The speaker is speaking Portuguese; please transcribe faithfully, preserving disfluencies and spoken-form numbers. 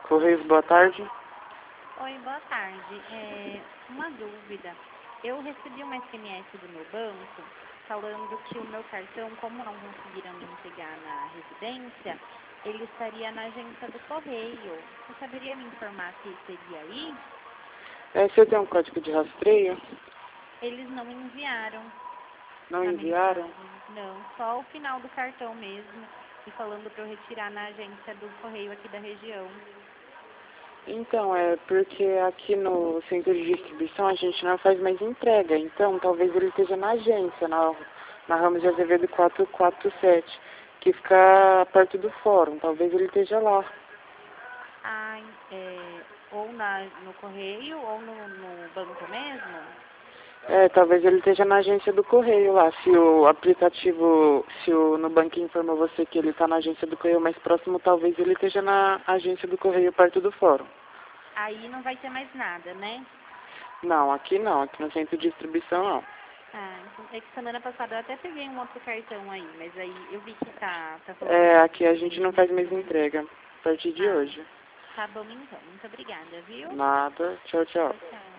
Correios, boa tarde. Oi, boa tarde. É, uma dúvida. Eu recebi uma S M S do meu banco falando que o meu cartão, como não conseguiram me entregar na residência, ele estaria na agência do correio. Você saberia me informar se seria aí? É, você tem um código de rastreio? Eles não enviaram Não a enviaram? mensagem. Não, só o final do cartão mesmo. E falando para eu retirar na agência do correio aqui da região. Então, é porque aqui no centro de distribuição a gente não faz mais entrega. Então, talvez ele esteja na agência, na, na Ramos de Azevedo quatrocentos e quarenta e sete, que fica perto do fórum. Talvez ele esteja lá. Ah, é, ou na, no correio ou no, no banco mesmo? É, talvez ele esteja na agência do correio lá. Se o aplicativo, se o Nubank informou você que ele está na agência do correio mais próximo, talvez ele esteja na agência do correio perto do fórum. Aí não vai ter mais nada, né? Não, aqui não. Aqui no centro de distribuição não. Ah, então, é que semana passada eu até peguei um outro cartão aí, mas aí eu vi que tá, tá falando É, que... aqui a gente não faz mais entrega a partir de Ah, hoje. tá bom então. Muito obrigada, viu? Nada. Tchau, tchau. Tchau, tchau.